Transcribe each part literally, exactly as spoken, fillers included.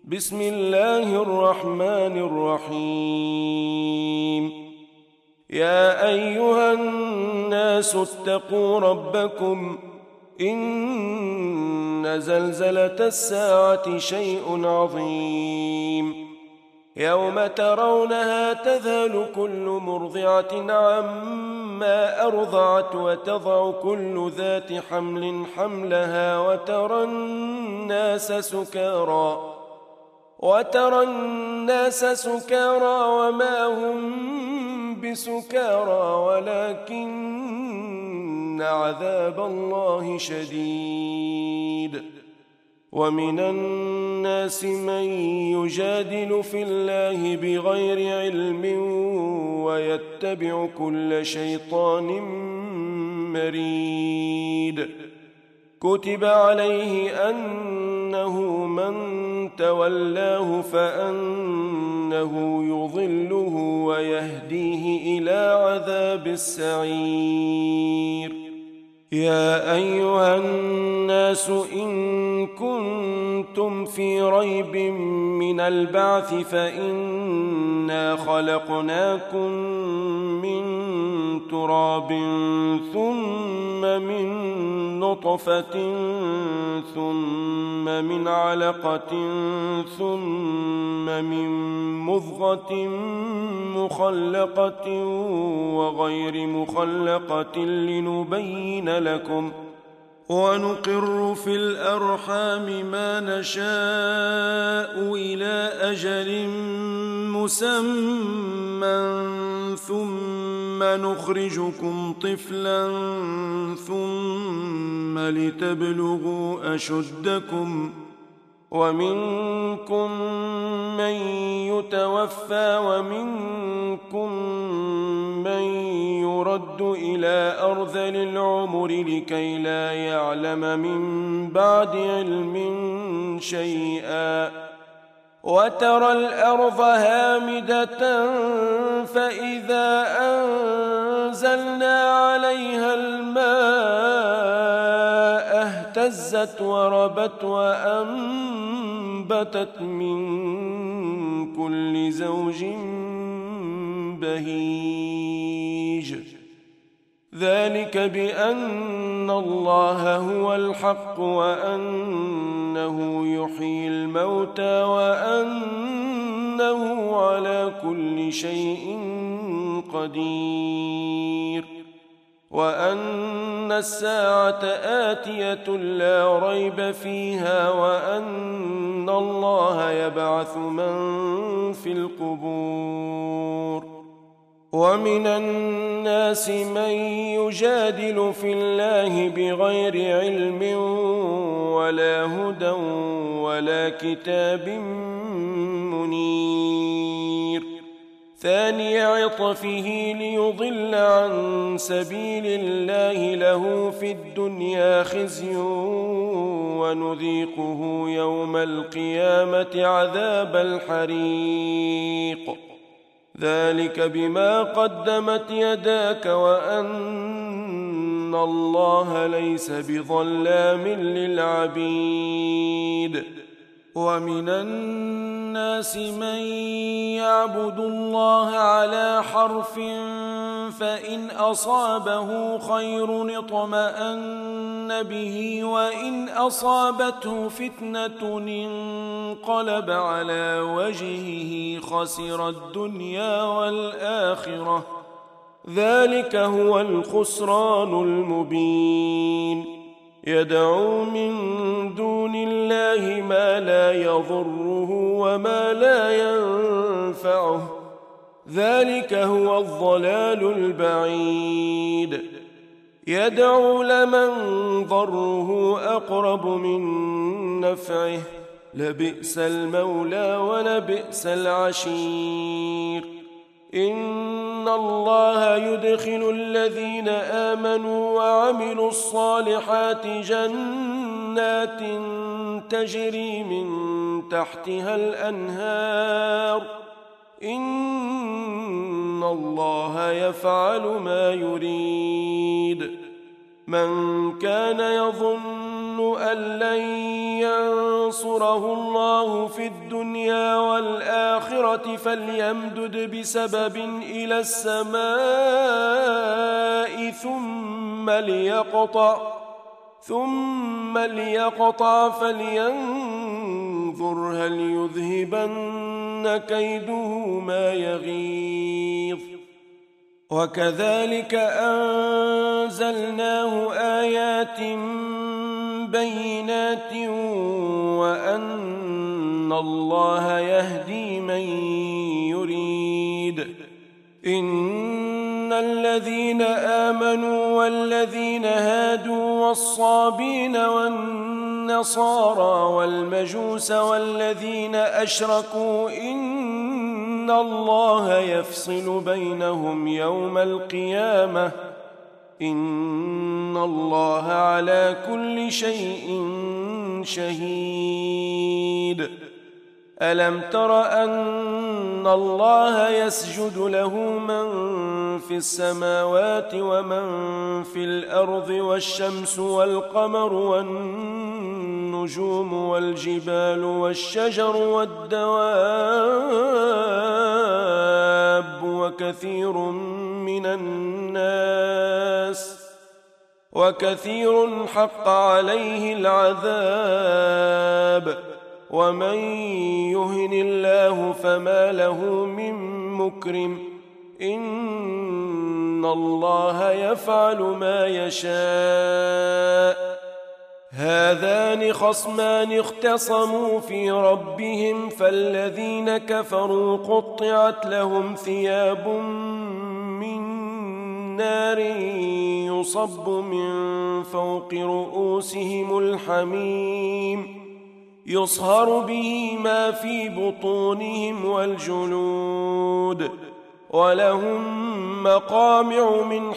بسم الله الرحمن الرحيم. يا أيها الناس اتقوا ربكم إن زلزلة الساعة شيء عظيم يوم ترونها تذهل كل مرضعة عما أرضعت وتضع كل ذات حمل حملها وترى الناس سكارى وترى الناس سكارى وما هم بسكارى ولكن عذاب الله شديد. ومن الناس من يجادل في الله بغير علم ويتبع كل شيطان مريد. كتب عليه أنه من تولاه فأنه يضله ويهديه إلى عذاب السعير. يا أيها الناس إن كنتم في ريب من البعث فإنا خلقناكم من تراب ثم من نطفة ثم من علقة ثم من مضغة مخلقة وغير مخلقة لنبين لكم ونقر في الأرحام ما نشاء إلى أجل مسمى ثم نخرجكم طفلا ثم لتبلغوا أشدكم ومنكم من يتوفى ومنكم من يرد إلى أرذل العمر لكي لا يعلم من بعد علم شيئا. وترى الأرض هامدة فإذا أنزلنا عليها الماء اهتزت وربت وأنبتت من كل زوج بهيج. ذلك بأن الله هو الحق وأنه يحيي الموتى وأنه على كل شيء قدير وأن الساعة آتية لا ريب فيها وأن الله يبعث من في القبور. ومن الناس من يجادل في الله بغير علم ولا هدى ولا كتاب منير. ثاني عطفه ليضل عن سبيل الله له في الدنيا خزي ونذيقه يوم القيامة عذاب الحريق. ذلك بما قدمت يداك وأن الله ليس بظلام للعبيد. ومن الناس من يعبد الله على حرف فإن أصابه خير اطمأن به وإن أصابته فتنة انقلب على وجهه خسر الدنيا والآخرة. ذلك هو الخسران المبين. يدعو من دون الله ما لا يضره وما لا ينفعه. ذلك هو الضلال البعيد. يدعو لمن ضره أقرب من نفعه لبئس المولى ولبئس العشير. إن الله يدخل الذين آمنوا وعملوا الصالحات جنات تجري من تحتها الأنهار. إن الله يفعل ما يريد. من كان يظن أن لن ينصره الله في الدنيا والآخرة فليمدد بسبب إلى السماء ثم ليقطع ثم ليقطع فلينظر هل يذهبن كيده ما يغيظ. وكذلك أنزلناه آيات بينات وأن الله يهدي من يريد. إن الذين آمنوا والذين هادوا والصابين والنصارى والمجوس والذين أشركوا إن الله يفصل بينهم يوم القيامة إن الله على كل شيء شهيد. ألم تر أن الله يسجد له من في السماوات ومن في الأرض والشمس والقمر والنجوم والجبال والشجر والدواب وكثير من الناس وكثير حق عليه العذاب ومن يهن الله فما له من مكرم إن الله يفعل ما يشاء. هذان خصمان اختصموا في ربهم فالذين كفروا قطعت لهم ثياب من نار يصب من فوق رؤوسهم الحميم يصهر به ما في بطونهم والجلود ولهم مقامع من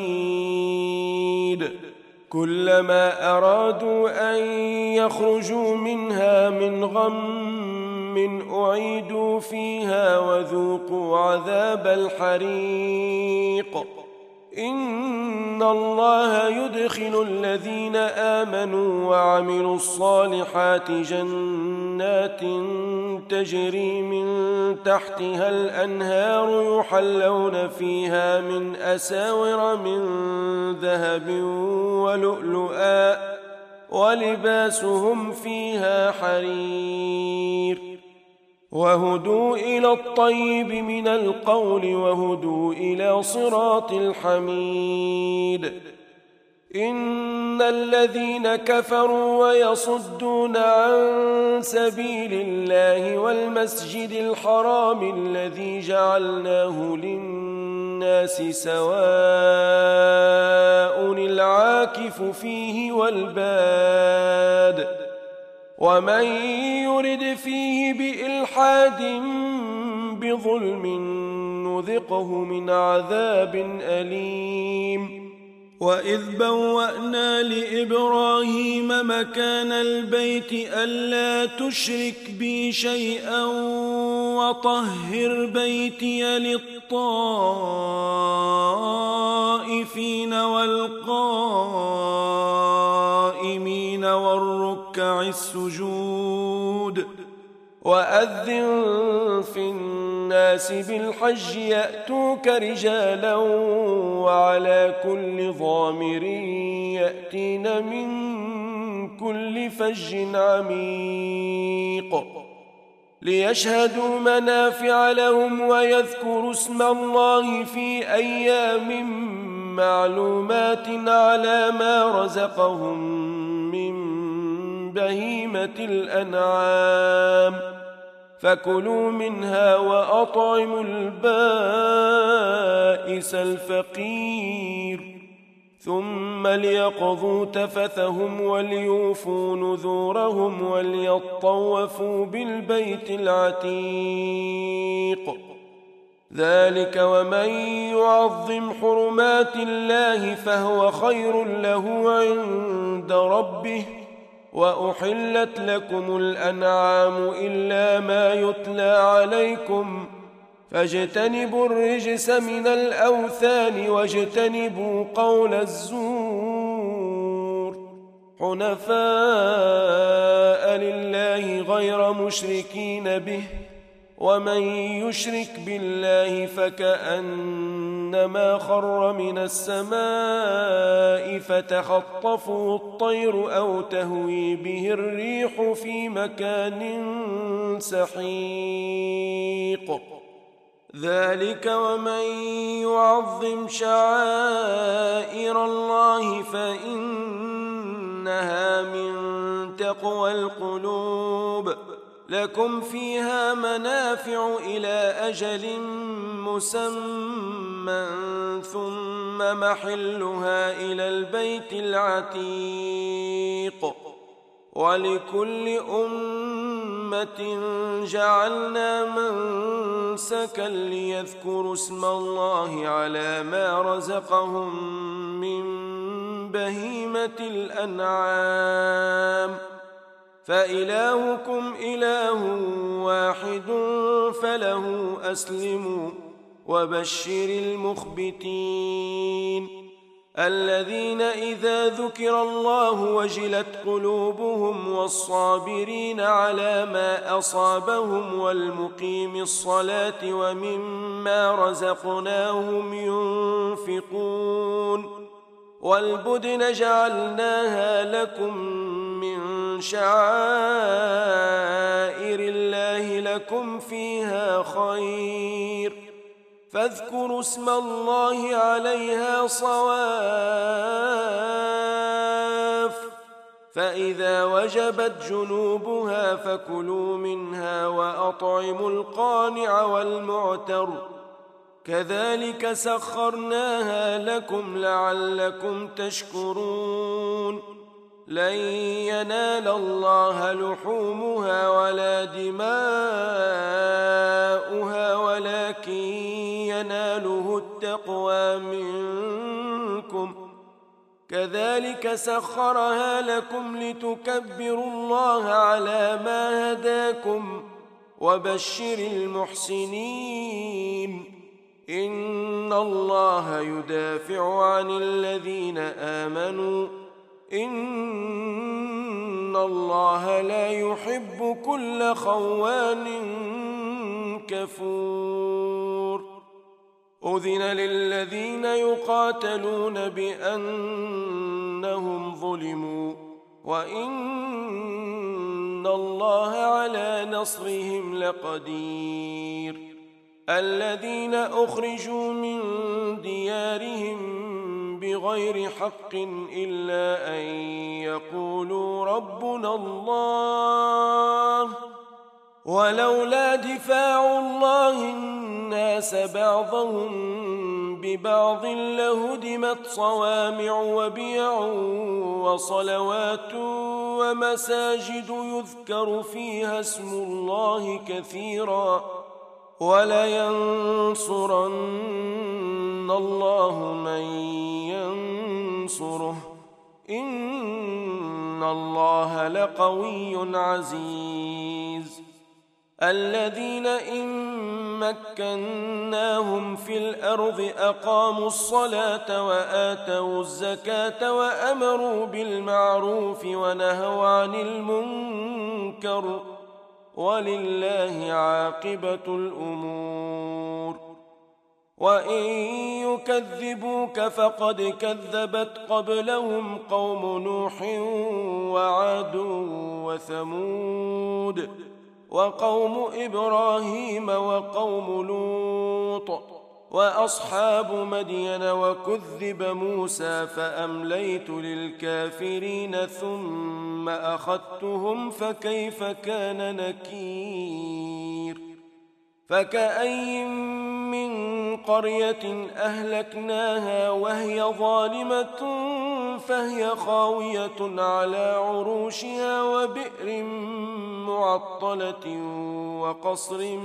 حديد كلما أرادوا أن يخرجوا منها من غم أعيدوا فيها وذوقوا عذاب الحريق. إن الله يدخل الذين آمنوا وعملوا الصالحات جنات تجري من تحتها الأنهار يحلون فيها من أساور من ذهب ولؤلؤا ولباسهم فيها حرير وهدوا إلى الطيب من القول وهدوا إلى صراط الحميد. إن الذين كفروا ويصدون عن سبيل الله والمسجد الحرام الذي جعلناه للناس سواء العاكف فيه والباد ومن يرد فيه بإلحاد بظلم نذقه من عذاب أليم. وإذ بوأنا لإبراهيم مكان البيت ألا تشرك بي شيئا وطهر بيتي للطائفين والقائمين والركع السجود. وأذن في الناس بالحج يأتوك رجالا وعلى كل ضامر يأتين من كل فج عميق ليشهدوا منافع لهم ويذكروا اسم الله في أيام معلومات على ما رزقهم من بهيمة الأنعام فكلوا منها وأطعموا البائس الفقير ثم ليقضوا تفثهم وليوفوا نذورهم وليطوفوا بالبيت العتيق. ذلك ومن يعظم حرمات الله فهو خير له عند ربه. وأحلت لكم الأنعام إلا ما يتلى عليكم فاجتنبوا الرجس من الأوثان واجتنبوا قول الزور حنفاء لله غير مشركين به، ومن يشرك بالله فكأنما خر من السماء فتخطفه الطير أو تهوي به الريح في مكان سحيق. ذلك ومن يعظم شعائر الله فإنها من تقوى القلوب. لكم فيها منافع إلى أجل مسمى ثم محلها إلى البيت العتيق. ولكل أمة جعلنا منسكا ليذكروا اسم الله على ما رزقهم من بهيمة الأنعام، فإلهكم إله واحد فله أسلموا وبشر المخبتين الذين إذا ذكر الله وجلت قلوبهم والصابرين على ما أصابهم والمقيم الصلاة ومما رزقناهم ينفقون. والبدن جعلناها لكم من شعائر الله لكم فيها خير، فاذكروا اسم الله عليها صواف، فإذا وجبت جنوبها فكلوا منها وأطعموا القانع والمعتر، كذلك سخرناها لكم لعلكم تشكرون. لن ينال الله لحومها ولا دماؤها ولكن يناله التقوى منكم، كذلك سخرها لكم لتكبروا الله على ما هداكم وبشر المحسنين. إن الله يدافع عن الذين آمنوا، إن الله لا يحب كل خوان كفور. أذن للذين يقاتلون بأنهم ظلموا، وإن الله على نصرهم لقدير. الذين أخرجوا من ديارهم بغير حق إلا أن يقولوا ربنا الله، ولولا دفاع الله الناس بعضهم ببعض لهدمت صوامع وبيع وصلوات ومساجد يذكر فيها اسم الله كثيرا، ولينصرن الله من ينصره، إن الله لقوي عزيز. الذين إن مكناهم في الأرض أقاموا الصلاة وآتوا الزكاة وأمروا بالمعروف ونهوا عن المنكر، ولله عاقبة الأمور. وإن يكذبوك فقد كذبت قبلهم قوم نوح وعاد وثمود وقوم إبراهيم وقوم لوط وأصحاب مدين، وكذب موسى فأمليت للكافرين ثم أخذتهم فكيف كان نكير. فكأي من قرية أهلكناها وهي ظالمة فهي خاوية على عروشها وبئر معطلة وقصر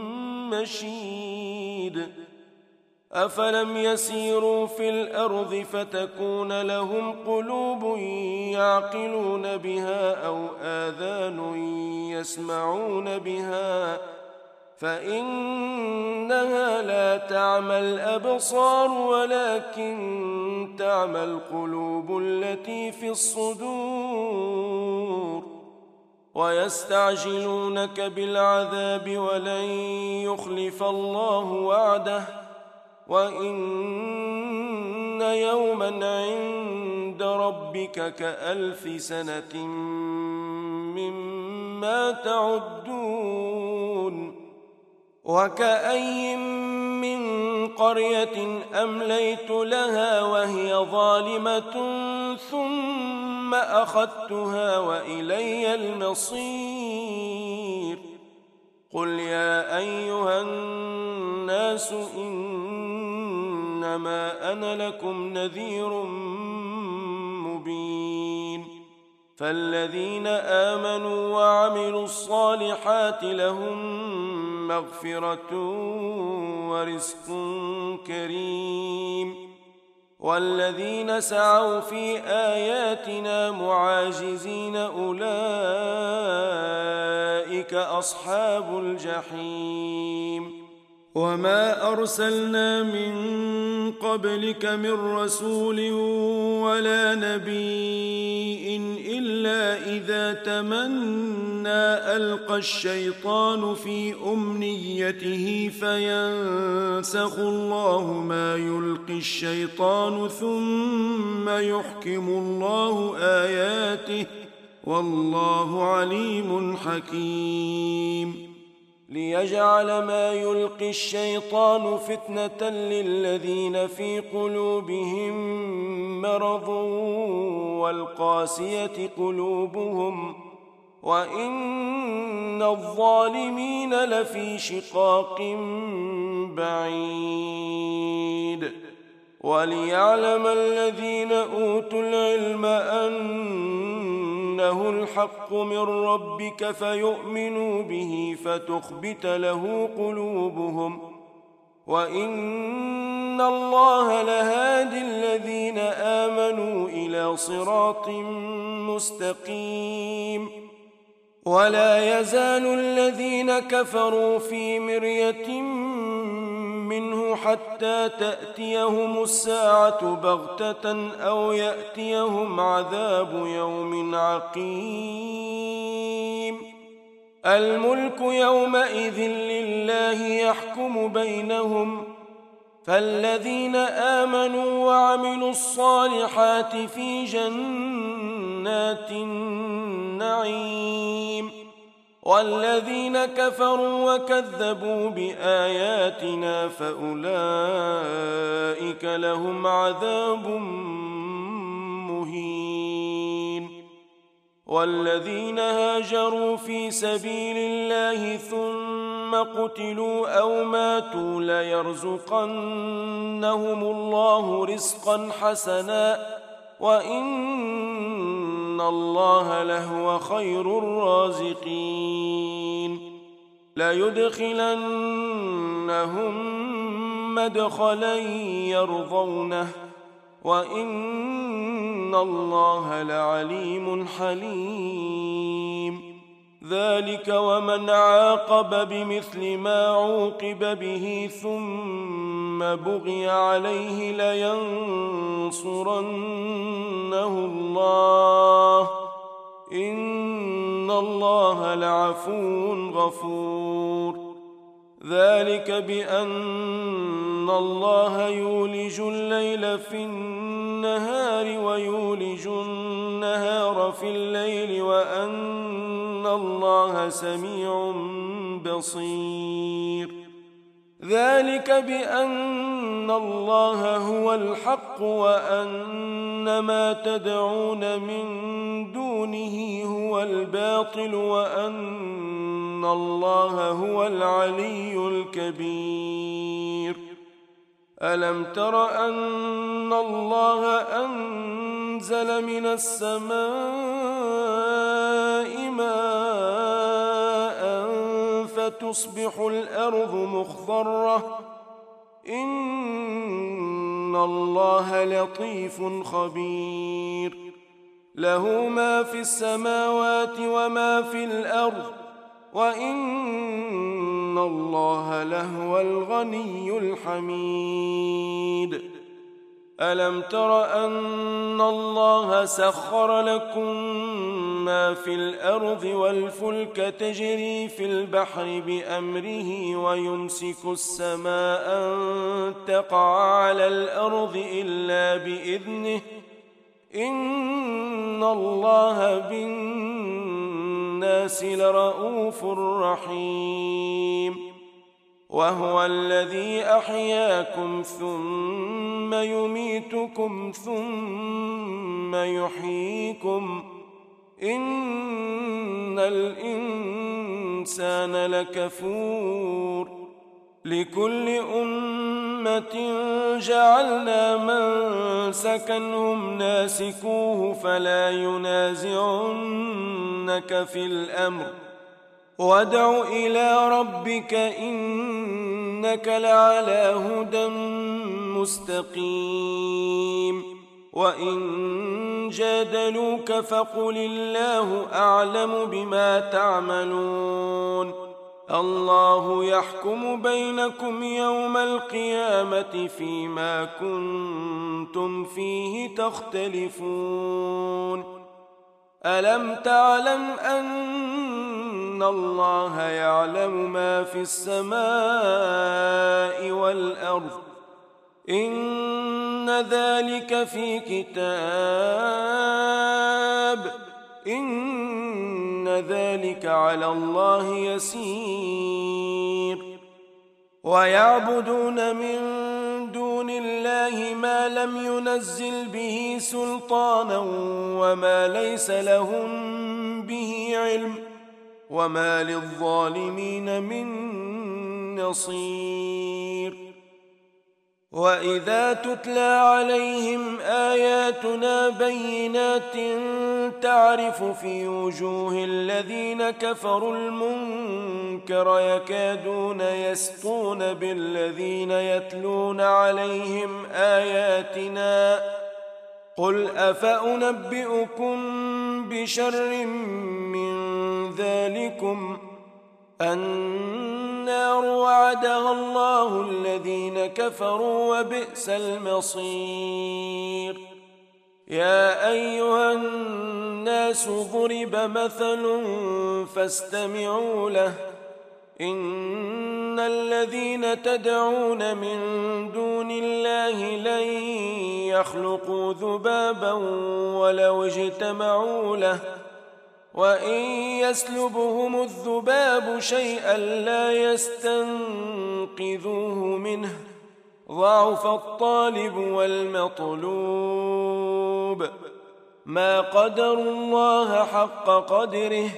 مشيد. أفلم يسيروا في الأرض فتكون لهم قلوب يعقلون بها أو آذان يسمعون بها، فإنها لا تعمى الأبصار ولكن تعمى القلوب التي في الصدور. ويستعجلونك بالعذاب ولن يخلف الله وعده وإن يوما عند ربك كألف سنة مما تعدون. وكأي من قرية أمليت لها وهي ظالمة ثم أخذتها وإلي المصير. قل يا أيها الناس إنما أنا لكم نذير مبين. فالذين آمنوا وعملوا الصالحات لهم مغفرة ورزق كريم. والذين سعوا في آياتنا معاجزين أولئك أصحاب الجحيم. وما أرسلنا من قبلك من رسول ولا نبي إلا إذا تمنى ألقى الشيطان في أمنيته فينسخ الله ما يلقي الشيطان ثم يحكم الله آياته والله عليم حكيم. ليجعل ما يلقي الشيطان فتنة للذين في قلوبهم مرض والقاسية قلوبهم وإن الظالمين لفي شقاق بعيد. وليعلم الذين أوتوا العلم أنه الحق من ربك فيؤمنوا به فتخبت له قلوبهم وإن الله لهادي الذين آمنوا إلى صراط مستقيم. ولا يزال الذين كفروا في مرية منه حتى تأتيهم الساعة بغتة أو يأتيهم عذاب يوم عقيم. الملك يومئذ لله يحكم بينهم. فالذين آمنوا وعملوا الصالحات في جنات النعيم والذين كفروا وكذبوا بآياتنا فأولئك لهم عذاب مهين. والذين هاجروا في سبيل الله ثم قتلوا أو ماتوا ليرزقنهم الله رزقا حسنا وإن الله لهو خير الرازقين. ليدخلنهم مدخلا يرضونه وإن الله لعليم حليم. ذلك ومن عاقب بمثل ما عوقب به ثم بغي عليه لينصرنه الله إن الله لعفو غفور. ذلك بأن الله يولج الليل في النهار ويولج النهار في الليل وأن الله سميع بصير. ذلك بأن الله هو الحق وأن ما تدعون من دونه هو الباطل وأن الله هو العلي الكبير. ألم تر أن الله أنزل من السماء ماء فتصبح الأرض مخضرة إن الله لطيف خبير. له ما في السماوات وما في الأرض وإن إن الله لهو الغني الحميد. ألم تر أن الله سخر لكم ما في الأرض والفلك تجري في البحر بأمره ويمسك السماء أن تقع على الأرض إلا بإذنه إن الله بالناس لرءوف رحيم. وهو الذي أحياكم ثم يميتكم ثم يحييكم إن الإنسان لكفور. لكل أمة جعلنا منسكا هم ناسكوه فلا ينازعنك في الأمر وادع إلى ربك إنك لعلى هدى مستقيم. وإن جادلوك فقل الله أعلم بما تعملون الله يحكم بينكم يوم القيامة فيما كنتم فيه تختلفون. ألم تعلم أن الله يعلم ما في السماء والأرض إن ذلك في كتاب إن ذلك على الله يسير. ويعبدون من دون الله ما لم ينزل به سلطانا وما ليس لهم به علم وما للظالمين من نصير. وإذا تتلى عليهم آياتنا بينات تعرف في وجوه الذين كفروا المنكر يكادون يسطون بالذين يتلون عليهم آياتنا قل أفأنبئكم بشر من ذلكم النار وعدها الله الذين كفروا وبئس المصير. يا أيها الناس ضرب مثل فاستمعوا له إن الذين تدعون من دون الله لن يخلقوا ذبابا ولو اجتمعوا له وإن يسلبهم الذباب شيئا لا يستنقذوه منه ضعف الطالب والمطلوب. ما قدروا الله حق قدره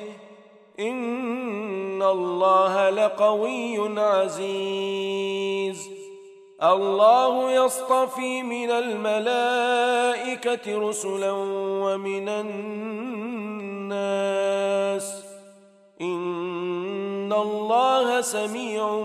إن الله لقوي عزيز. الله يصطفي من الملائكة رسلا ومن الناس إن الله سميع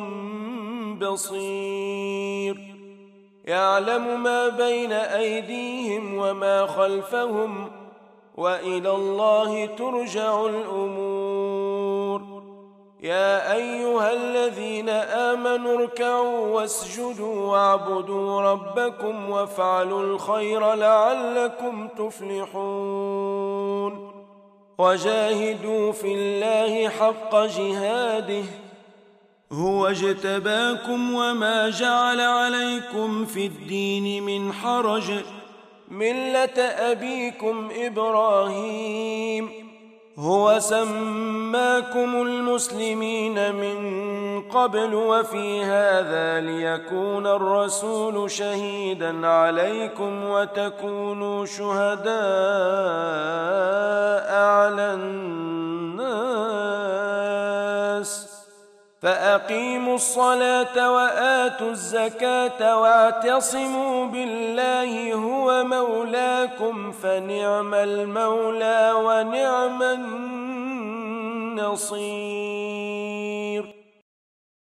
بصير. يعلم ما بين أيديهم وما خلفهم وإلى الله ترجع الأمور. يا أيها الذين آمنوا اركعوا واسجدوا واعبدوا ربكم وافعلوا الخير لعلكم تفلحون. وجاهدوا في الله حق جهاده هو اجتباكم وما جعل عليكم في الدين من حرج ملة أبيكم إبراهيم هو سماكم المسلمين من قبل وفي هذا ليكون الرسول شهيدا عليكم وتكونوا شهداء على الناس. فأقيموا الصلاة وآتوا الزكاة واعتصموا بالله هو مولاكم فنعم المولى ونعم النصير.